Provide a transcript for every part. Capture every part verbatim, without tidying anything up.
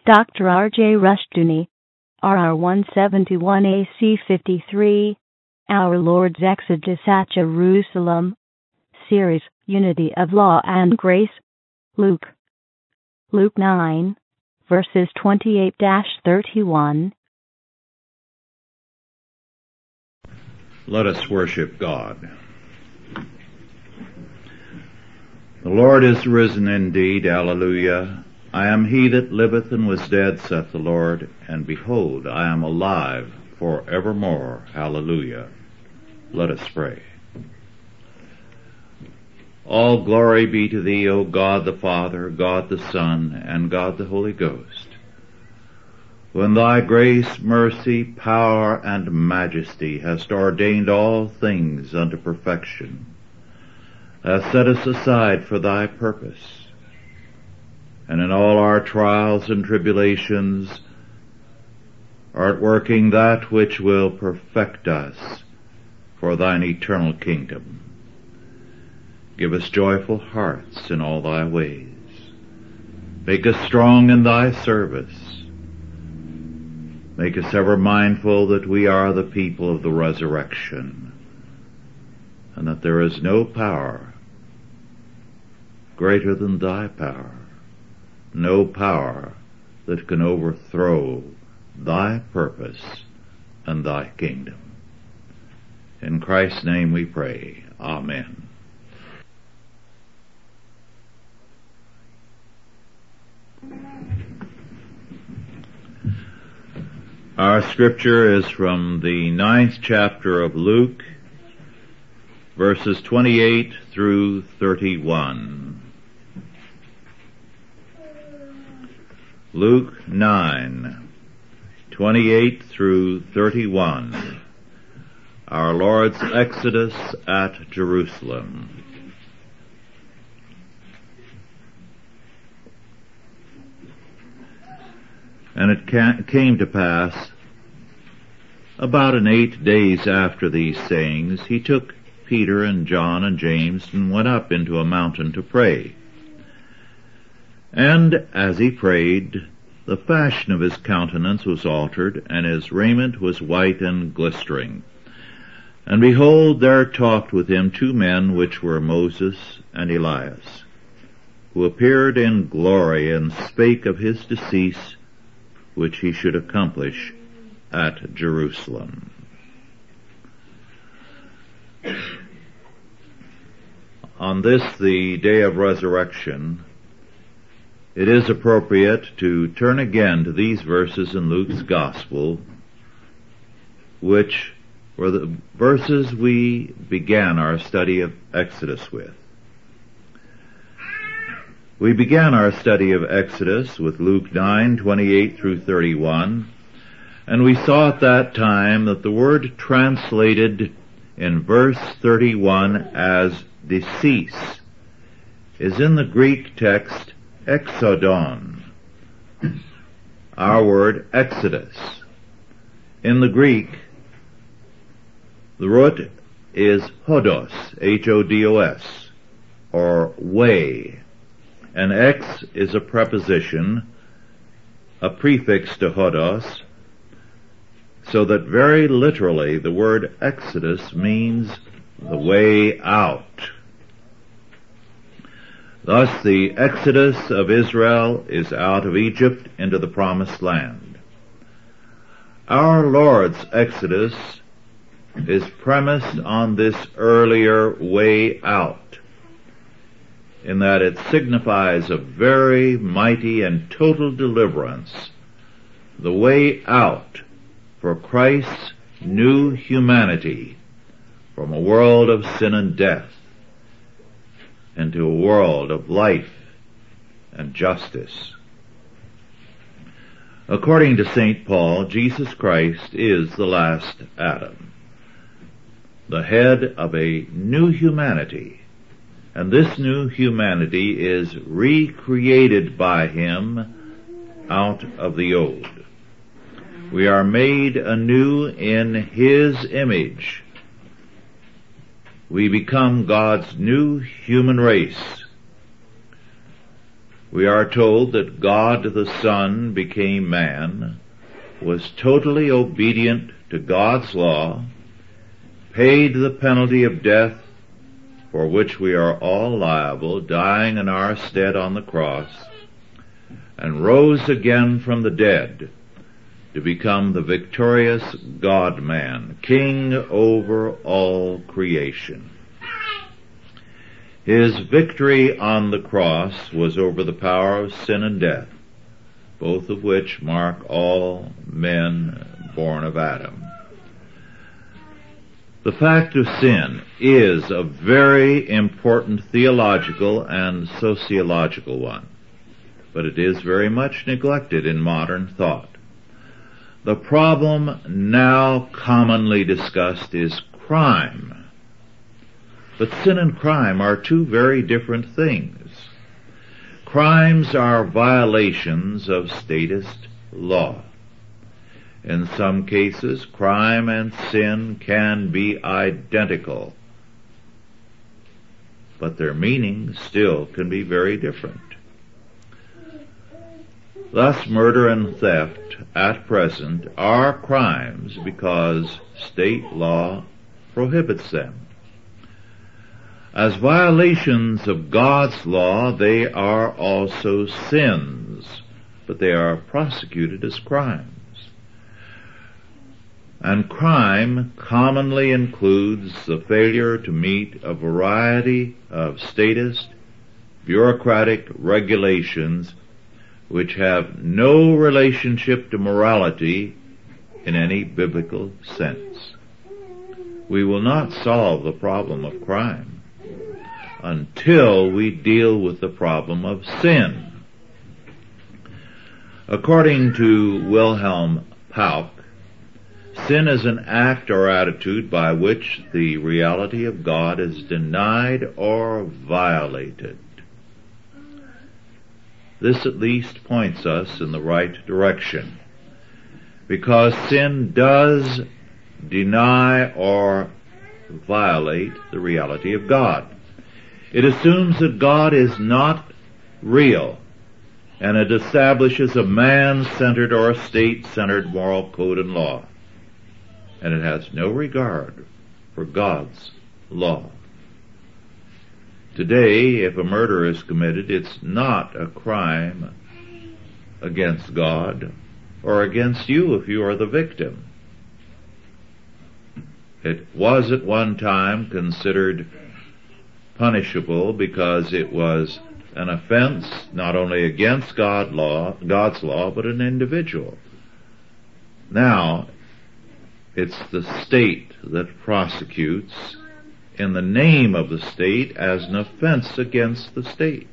Doctor R J Rushdoony, R R one seventy-one A C fifty-three, Our Lord's Exodus at Jerusalem, Series, Unity of Law and Grace, Luke. Luke nine, verses twenty-eight to thirty-one. Let us worship God. The Lord is risen indeed, alleluia. I am he that liveth and was dead, saith the Lord, and behold, I am alive for evermore, hallelujah. Let us pray. All glory be to thee, O God the Father, God the Son, and God the Holy Ghost. When thy grace, mercy, power, and majesty hast ordained all things unto perfection, hast set us aside for thy purpose, and in all our trials and tribulations art working that which will perfect us for thine eternal kingdom. Give us joyful hearts in all thy ways. Make us strong in thy service. Make us ever mindful that we are the people of the resurrection, and that there is no power greater than thy power, no power that can overthrow thy purpose and thy kingdom. In Christ's name we pray. Amen. Our scripture is from the ninth chapter of Luke, verses twenty-eight through thirty-one. Luke nine, twenty-eight through thirty-one. Our Lord's Exodus at Jerusalem. And it came to pass, about an eight days after these sayings, he took Peter and John and James and went up into a mountain to pray. And as he prayed, the fashion of his countenance was altered, and his raiment was white and glistering. And behold, there talked with him two men, which were Moses and Elias, who appeared in glory, and spake of his decease, which he should accomplish at Jerusalem. On this, the day of resurrection, it is appropriate to turn again to these verses in Luke's Gospel, which were the verses we began our study of Exodus with. We began our study of Exodus with Luke nine, twenty-eight through thirty-one, and we saw at that time that the word translated in verse thirty-one as decease is in the Greek text exodon, our word exodus. In the Greek, the root is hodos, H O D O S, or way, and ex is a preposition, a prefix to hodos, so that very literally the word exodus means the way out. Thus the exodus of Israel is out of Egypt into the promised land. Our Lord's exodus is premised on this earlier way out, in that it signifies a very mighty and total deliverance, the way out for Christ's new humanity from a world of sin and death into a world of life and justice. According to Saint Paul, Jesus Christ is the last Adam, the head of a new humanity, and this new humanity is recreated by him out of the old. We are made anew in his image. We become God's new human race. We are told that God the Son became man, was totally obedient to God's law, paid the penalty of death for which we are all liable, dying in our stead on the cross, and rose again from the dead to become the victorious God-man, king over all creation. His victory on the cross was over the power of sin and death, both of which mark all men born of Adam. The fact of sin is a very important theological and sociological one, but it is very much neglected in modern thought. The problem now commonly discussed is crime. But sin and crime are two very different things. Crimes are violations of statist law. In some cases, crime and sin can be identical, but their meaning still can be very different. Thus, murder and theft at present are crimes because state law prohibits them. As violations of God's law, they are also sins, but they are prosecuted as crimes. And crime commonly includes the failure to meet a variety of statist, bureaucratic regulations which have no relationship to morality in any biblical sense. We will not solve the problem of crime until we deal with the problem of sin. According to Wilhelm Pauck, sin is an act or attitude by which the reality of God is denied or violated. This at least points us in the right direction, because sin does deny or violate the reality of God. It assumes that God is not real, and it establishes a man-centered or a state-centered moral code and law, and it has no regard for God's law. Today, if a murder is committed, it's not a crime against God or against you if you are the victim. It was at one time considered punishable because it was an offense not only against God law, God's law, but an individual. Now, it's the state that prosecutes in the name of the state as an offense against the state.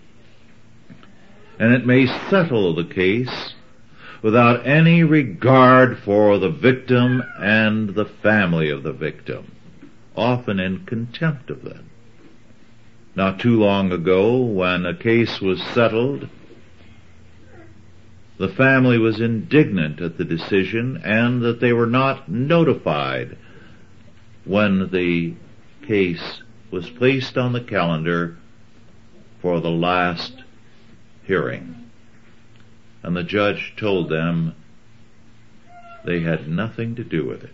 And it may settle the case without any regard for the victim and the family of the victim, often in contempt of them. Not too long ago, when a case was settled, the family was indignant at the decision and that they were not notified when the case was placed on the calendar for the last hearing. And the judge told them they had nothing to do with it.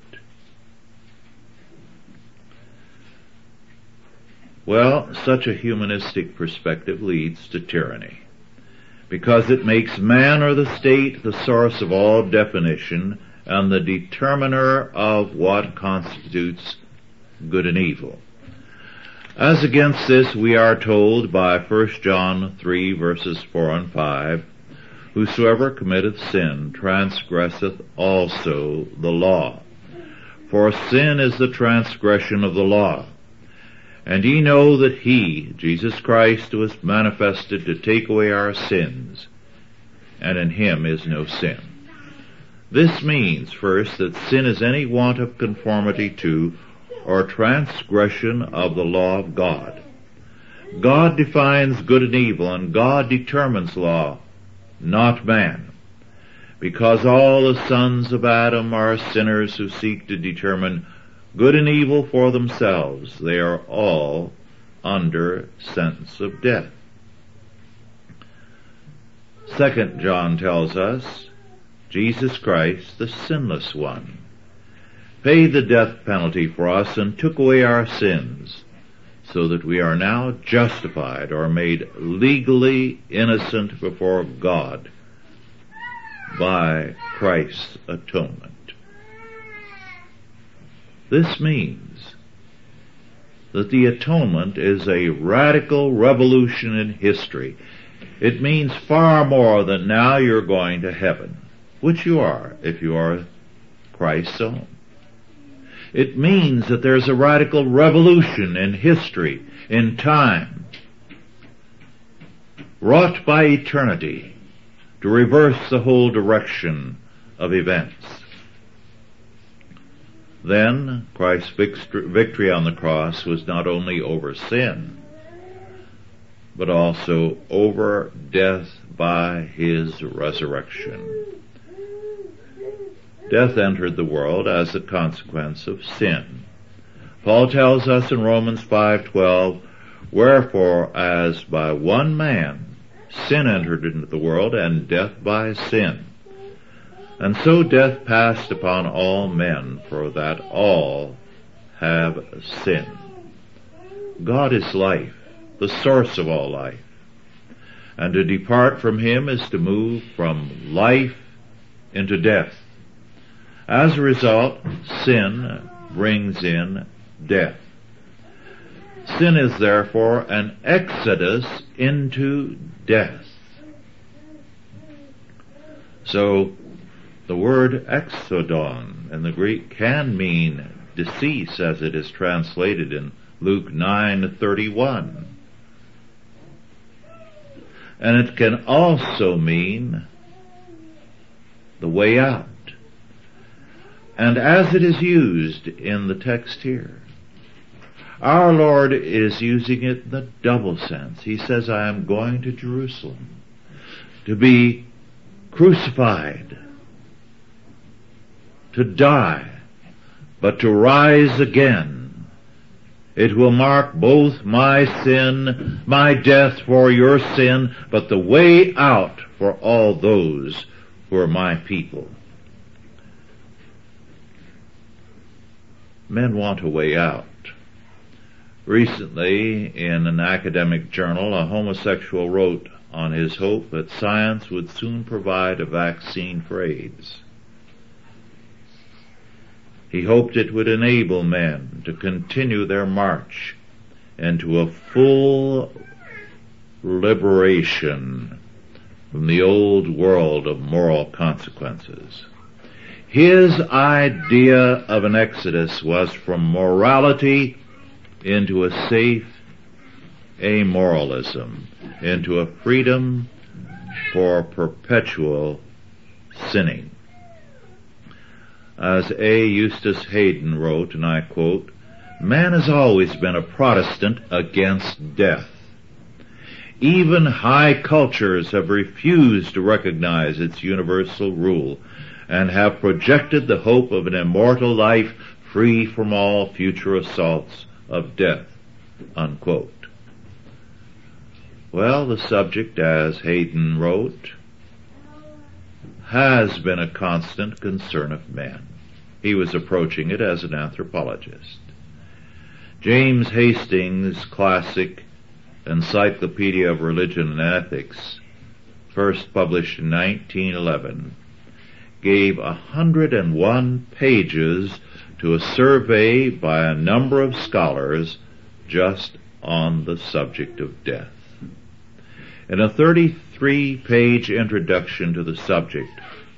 Well, such a humanistic perspective leads to tyranny, because it makes man or the state the source of all definition and the determiner of what constitutes good and evil. As against this, we are told by First John three verses four and five, "Whosoever committeth sin transgresseth also the law. For sin is the transgression of the law. And ye know that he, Jesus Christ, was manifested to take away our sins, and in him is no sin." This means, first, that sin is any want of conformity to or transgression of the law of God. God defines good and evil, and God determines law, not man. Because all the sons of Adam are sinners who seek to determine good and evil for themselves, they are all under sentence of death. Second John tells us, Jesus Christ, the sinless one, paid the death penalty for us and took away our sins, so that we are now justified or made legally innocent before God by Christ's atonement. This means that the atonement is a radical revolution in history. It means far more than now you're going to heaven, which you are if you are Christ's own. It means that there's a radical revolution in history, in time, wrought by eternity to reverse the whole direction of events. Then, Christ's victory on the cross was not only over sin, but also over death by his resurrection. Death entered the world as a consequence of sin. Paul tells us in Romans five twelve, wherefore as by one man sin entered into the world, and death by sin. And so death passed upon all men, for that all have sinned. God is life, the source of all life. And to depart from him is to move from life into death. As a result, sin brings in death. Sin is therefore an exodus into death. So, the word exodon in the Greek can mean decease, as it is translated in Luke nine thirty-one. And it can also mean the way out. And as it is used in the text here, our Lord is using it in the double sense. He says, I am going to Jerusalem to be crucified, to die, but to rise again. It will mark both my sin, my death for your sin, but the way out for all those who are my people. Men want a way out. Recently, in an academic journal, a homosexual wrote on his hope that science would soon provide a vaccine for AIDS. He hoped it would enable men to continue their march into a full liberation from the old world of moral consequences. His idea of an exodus was from morality into a safe amoralism, into a freedom for perpetual sinning. As A. Eustace Hayden wrote, and I quote, man has always been a Protestant against death. Even high cultures have refused to recognize its universal rule and have projected the hope of an immortal life free from all future assaults of death, unquote. Well, the subject, as Hayden wrote, has been a constant concern of men. He was approaching it as an anthropologist. James Hastings' classic Encyclopedia of Religion and Ethics, first published in nineteen eleven, gave one hundred one pages to a survey by a number of scholars just on the subject of death. In a thirty-three page introduction to the subject,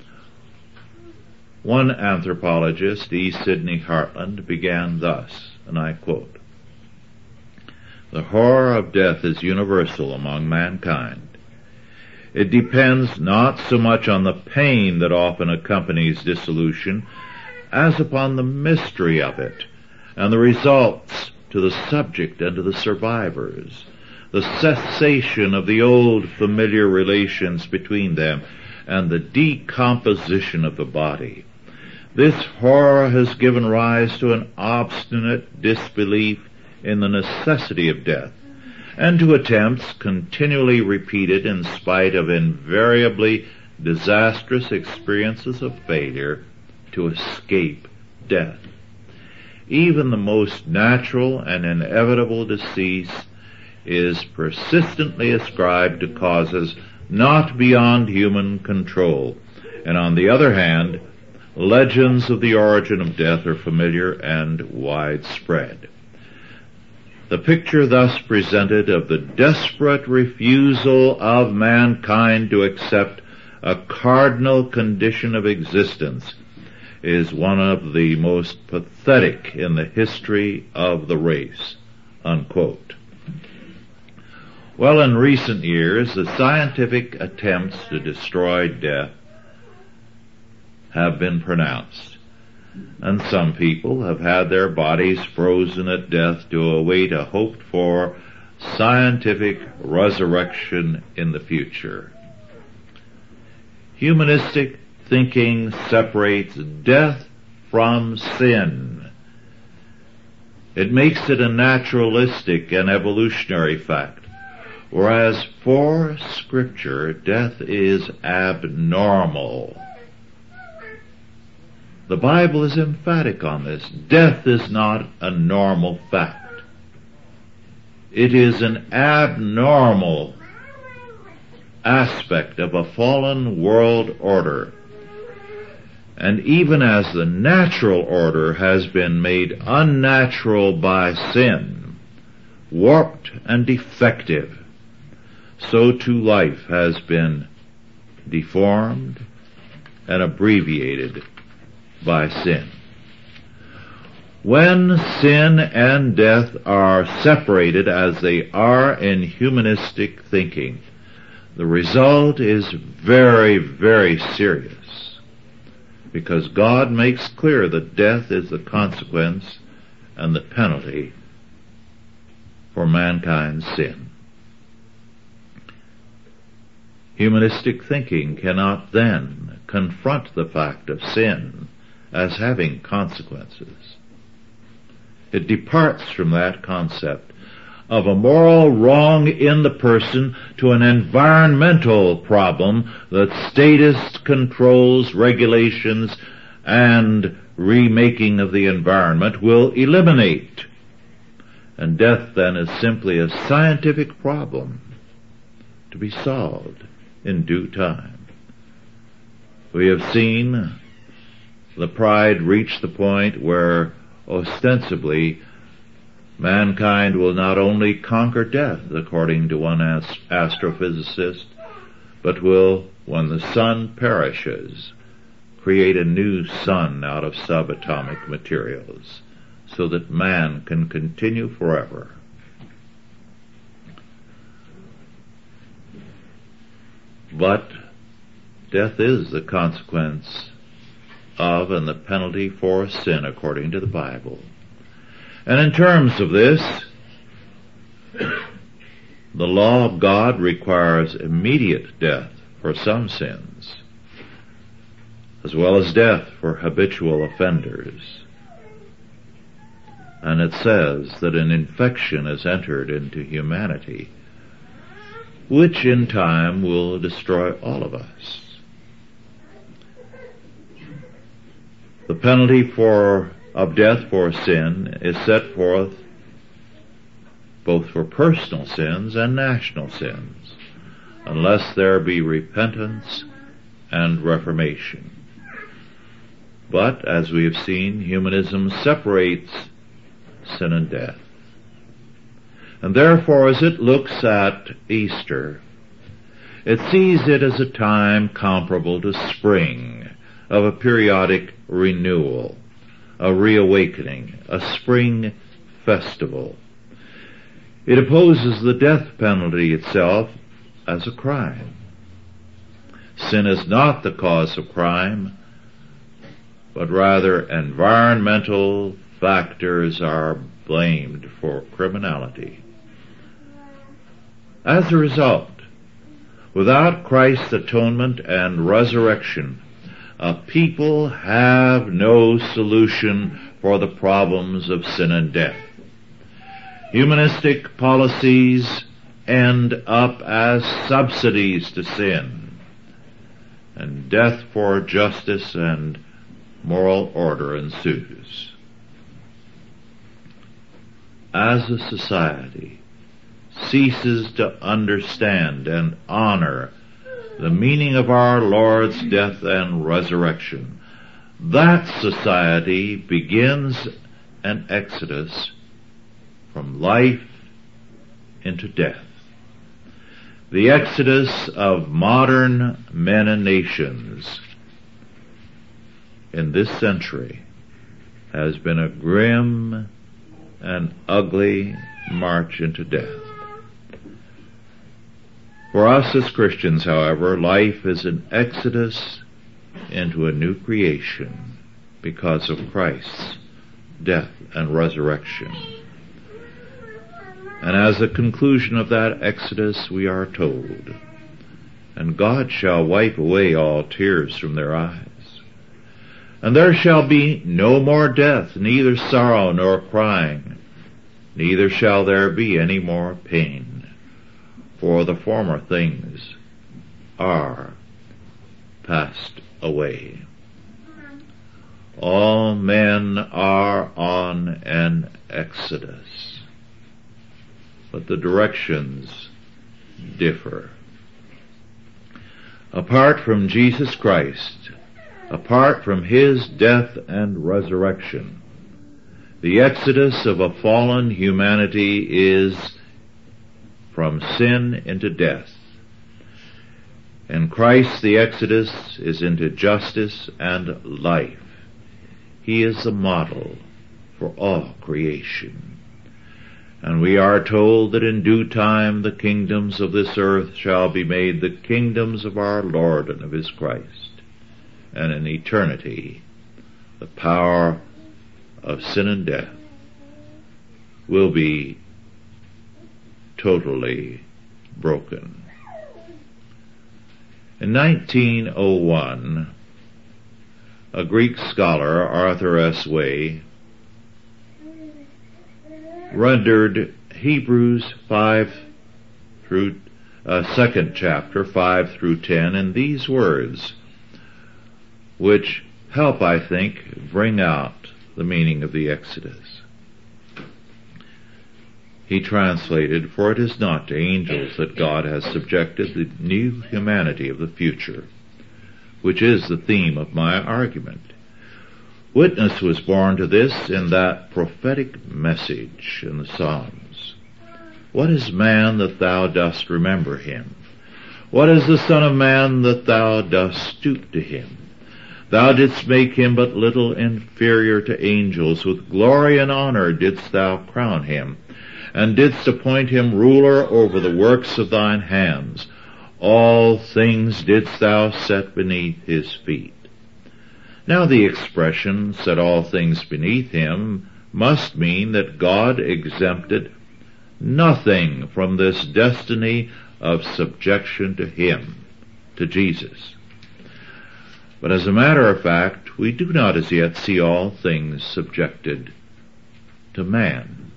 one anthropologist, E. Sidney Hartland, began thus, and I quote, the horror of death is universal among mankind. It depends not so much on the pain that often accompanies dissolution as upon the mystery of it and the results to the subject and to the survivors, the cessation of the old familiar relations between them, and the decomposition of the body. This horror has given rise to an obstinate disbelief in the necessity of death, and to attempts continually repeated in spite of invariably disastrous experiences of failure to escape death. Even the most natural and inevitable decease is persistently ascribed to causes not beyond human control. And on the other hand, legends of the origin of death are familiar and widespread. The picture thus presented of the desperate refusal of mankind to accept a cardinal condition of existence is one of the most pathetic in the history of the race." Unquote. Well, in recent years, the scientific attempts to destroy death have been pronounced, and some people have had their bodies frozen at death to await a hoped-for scientific resurrection in the future. Humanistic thinking separates death from sin. It makes it a naturalistic and evolutionary fact, whereas for Scripture, death is abnormal. The Bible is emphatic on this. Death is not a normal fact. It is an abnormal aspect of a fallen world order. And even as the natural order has been made unnatural by sin, warped and defective, so too life has been deformed and abbreviated by sin. When sin and death are separated as they are in humanistic thinking, the result is very, very serious, because God makes clear that death is the consequence and the penalty for mankind's sin. Humanistic thinking cannot then confront the fact of sin as having consequences. It departs from that concept of a moral wrong in the person to an environmental problem that statist controls, regulations, and remaking of the environment will eliminate. And death then is simply a scientific problem to be solved in due time. We have seen the pride reach the point where ostensibly mankind will not only conquer death, according to one ast- astrophysicist, but will, when the sun perishes, create a new sun out of subatomic materials, so that man can continue forever. But death is the consequence of and the penalty for sin, according to the Bible. And in terms of this, the law of God requires immediate death for some sins, as well as death for habitual offenders. And it says that an infection has entered into humanity, which in time will destroy all of us. The penalty for of death for sin is set forth both for personal sins and national sins, unless there be repentance and reformation. But, as we have seen, humanism separates sin and death. And therefore, as it looks at Easter, it sees it as a time comparable to spring, of a periodic renewal, a reawakening, a spring festival. It opposes the death penalty itself as a crime. Sin is not the cause of crime, but rather environmental factors are blamed for criminality. As a result, without Christ's atonement and resurrection, a people have no solution for the problems of sin and death. Humanistic policies end up as subsidies to sin, and death for justice and moral order ensues. As a society ceases to understand and honor the meaning of our Lord's death and resurrection, that society begins an exodus from life into death. The exodus of modern men and nations in this century has been a grim and ugly march into death. For us as Christians, however, life is an exodus into a new creation because of Christ's death and resurrection. And as a conclusion of that exodus, we are told, "And God shall wipe away all tears from their eyes. And there shall be no more death, neither sorrow nor crying, neither shall there be any more pain, for the former things are passed away." All men are on an exodus, but the directions differ. Apart from Jesus Christ, apart from His death and resurrection, the exodus of a fallen humanity is from sin into death. In Christ, the exodus is into justice and life. He is the model for all creation. And we are told that in due time the kingdoms of this earth shall be made the kingdoms of our Lord and of His Christ. And in eternity, the power of sin and death will be totally broken. In nineteen oh one, a Greek scholar, Arthur S. Way, rendered Hebrews five through, uh, second chapter, five through ten, in these words, which help, I think, bring out the meaning of the Exodus. He translated, "For it is not to angels that God has subjected the new humanity of the future," which is the theme of my argument. Witness was borne to this in that prophetic message in the Psalms. "What is man that thou dost remember him? What is the Son of Man that thou dost stoop to him? Thou didst make him but little inferior to angels. With glory and honor didst thou crown him, and didst appoint him ruler over the works of thine hands. All things didst thou set beneath his feet." Now the expression, "set all things beneath him," must mean that God exempted nothing from this destiny of subjection to Him, to Jesus. But as a matter of fact, we do not as yet see all things subjected to man.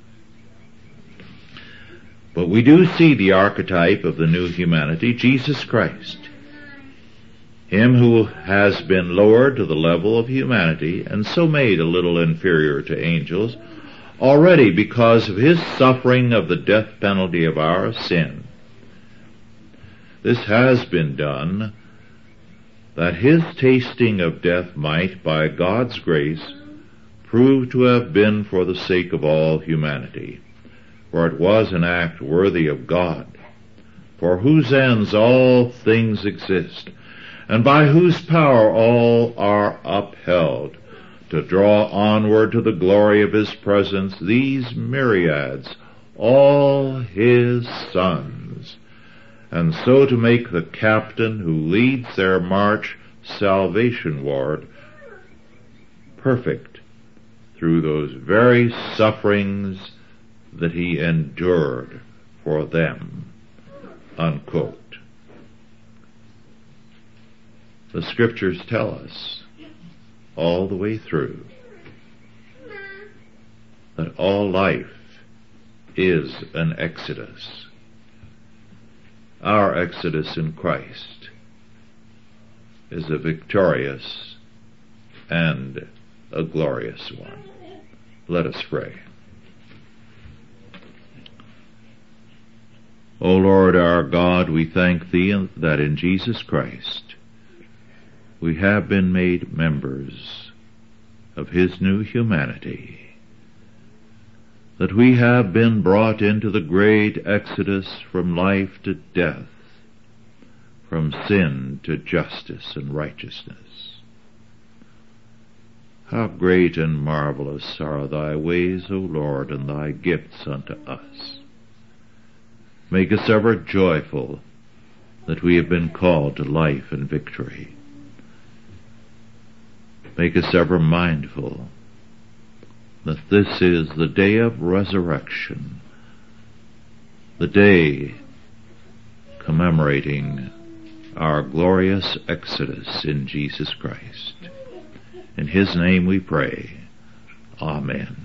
But we do see the archetype of the new humanity, Jesus Christ. Him who has been lowered to the level of humanity and so made a little inferior to angels, already because of His suffering of the death penalty of our sin. This has been done that His tasting of death might, by God's grace, prove to have been for the sake of all humanity. For it was an act worthy of God, for whose ends all things exist, and by whose power all are upheld, to draw onward to the glory of His presence these myriads, all His sons, and so to make the captain who leads their march salvation-ward perfect through those very sufferings that He endured for them. Unquote. The Scriptures tell us all the way through that all life is an exodus. our exodus in Christ is a victorious and a glorious one. Let us pray. O Lord our God, we thank Thee that in Jesus Christ we have been made members of His new humanity, that we have been brought into the great exodus from life to death, from sin to justice and righteousness. How great and marvelous are Thy ways, O Lord, and Thy gifts unto us. Make us ever joyful that we have been called to life and victory. Make us ever mindful that this is the day of resurrection, the day commemorating our glorious exodus in Jesus Christ. In His name we pray. Amen.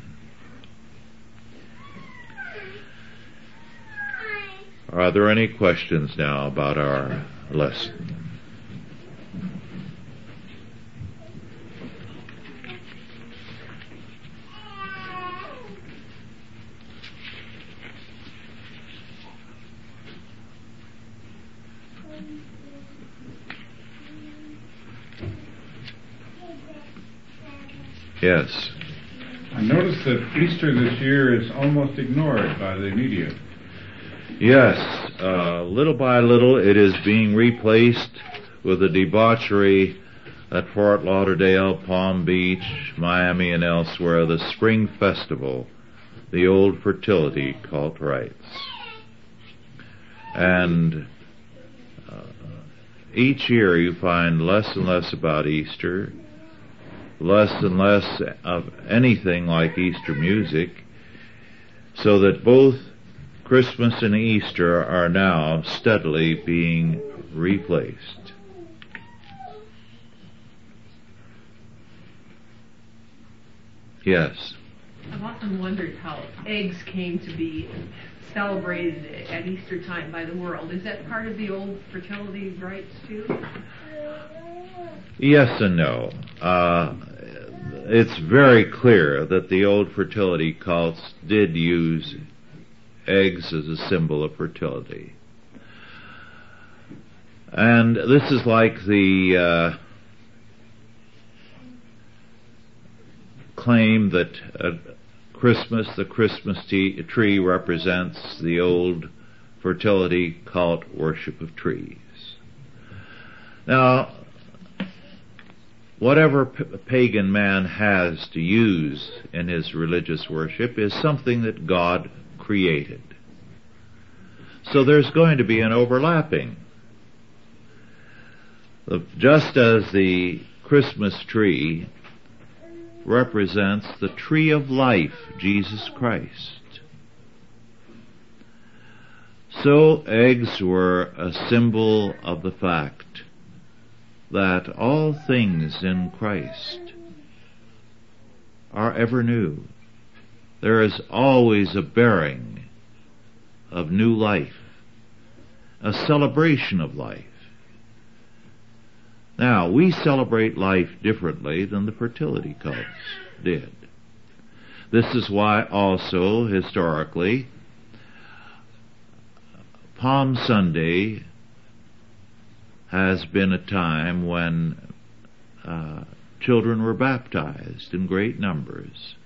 Are there any questions now about our lesson? Yes. I noticed that Easter this year is almost ignored by the media. Yes, uh, little by little it is being replaced with the debauchery at Fort Lauderdale, Palm Beach, Miami, and elsewhere, the Spring Festival, the old fertility cult rites. And uh, each year you find less and less about Easter, less and less of anything like Easter music, so that both Christmas and Easter are now steadily being replaced. Yes. I've often wondered how eggs came to be celebrated at Easter time by the world. Is that part of the old fertility rites too? Yes and no. Uh, it's very clear that the old fertility cults did use eggs as a symbol of fertility. And this is like the uh, claim that uh, Christmas, the Christmas tea, tree represents the old fertility cult worship of trees. Now, whatever p- pagan man has to use in his religious worship is something that God created. So there's going to be an overlapping. Just as the Christmas tree represents the tree of life, Jesus Christ, so eggs were a symbol of the fact that all things in Christ are ever new. There is always a bearing of new life, a celebration of life. Now, we celebrate life differently than the fertility cults did. This is why also, historically, Palm Sunday has been a time when uh, children were baptized in great numbers.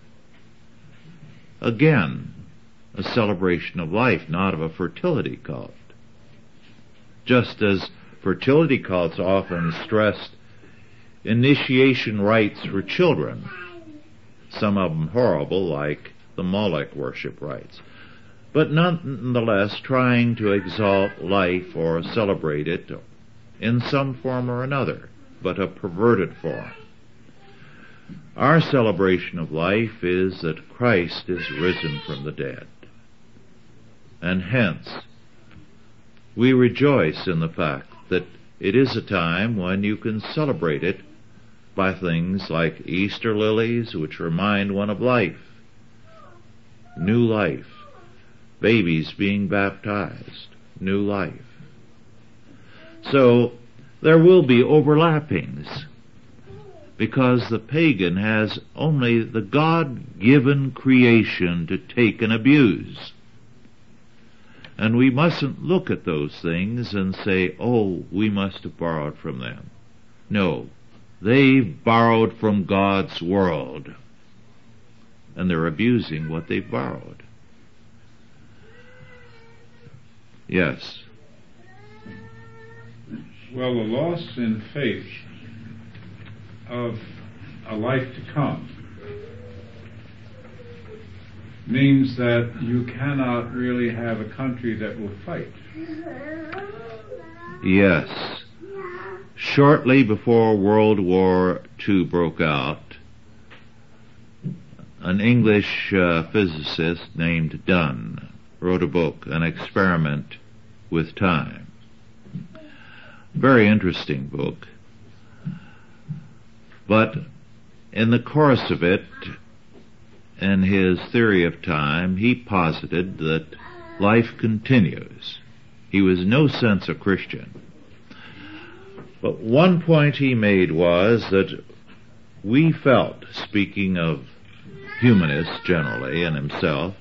Again, a celebration of life, not of a fertility cult. Just as fertility cults often stressed initiation rites for children, some of them horrible, like the Moloch worship rites, but nonetheless trying to exalt life or celebrate it in some form or another, but a perverted form. Our celebration of life is that Christ is risen from the dead. And hence, we rejoice in the fact that it is a time when you can celebrate it by things like Easter lilies, which remind one of life, new life, babies being baptized, new life. So there will be overlappings, because the pagan has only the God-given creation to take and abuse. And we mustn't look at those things and say, oh, we must have borrowed from them. No, they've borrowed from God's world, and they're abusing what they've borrowed. Yes. Well, the loss in faith of a life to come means that you cannot really have a country that will fight. Yes. Shortly before World War Two broke out, an English uh, physicist named Dunn wrote a book, An Experiment with Time. Very interesting book. But in the course of it, in his theory of time, he posited that life continues. He was in no sense a Christian. But one point he made was that we felt, speaking of humanists generally and himself,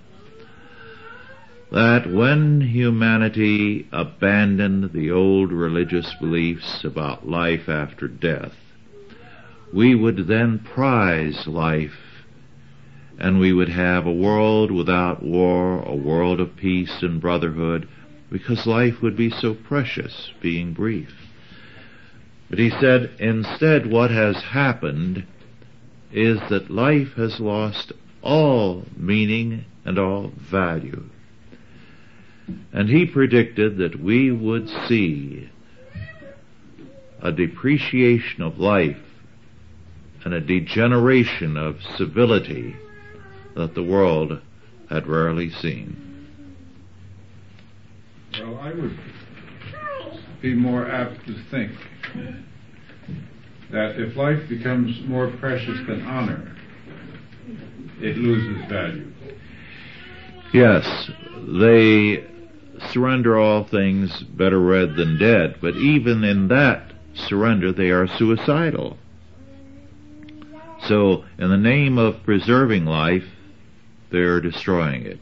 that when humanity abandoned the old religious beliefs about life after death, we would then prize life, and we would have a world without war, a world of peace and brotherhood, because life would be so precious, being brief. But he said, instead what has happened is that life has lost all meaning and all value. And he predicted that we would see a depreciation of life and a degeneration of civility that the world had rarely seen. Well, I would be more apt to think that if life becomes more precious than honor, it loses value. Yes, they surrender all things, better read than dead, but even in that surrender they are suicidal. So, in the name of preserving life, they're destroying it.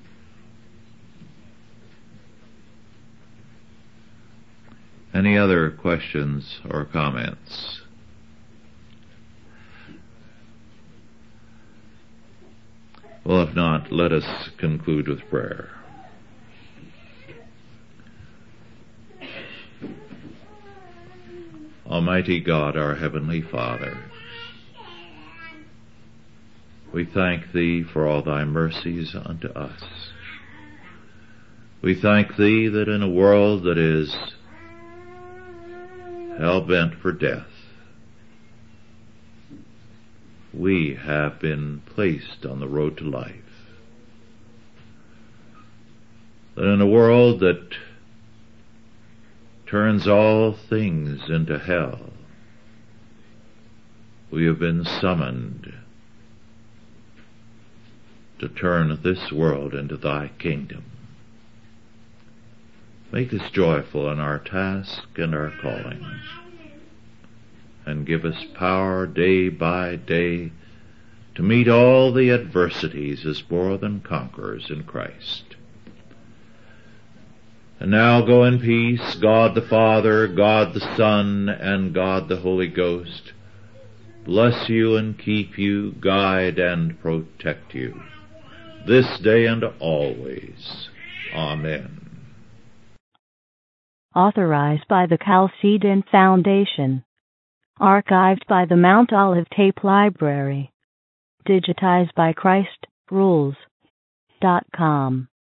Any other questions or comments? Well, if not, let us conclude with prayer. Almighty God, our Heavenly Father, we thank Thee for all Thy mercies unto us. We thank Thee that in a world that is hell-bent for death, we have been placed on the road to life. That in a world that turns all things into hell, we have been summoned to turn this world into Thy kingdom. Make us joyful in our task and our calling, and give us power day by day to meet all the adversities as more than conquerors in Christ. And now go in peace, God the Father, God the Son, and God the Holy Ghost bless you and keep you, guide and protect you, this day and always. Amen. Authorized by the Chalcedon Foundation. Archived by the Mount Olive Tape Library. Digitized by Christ Rules dot com.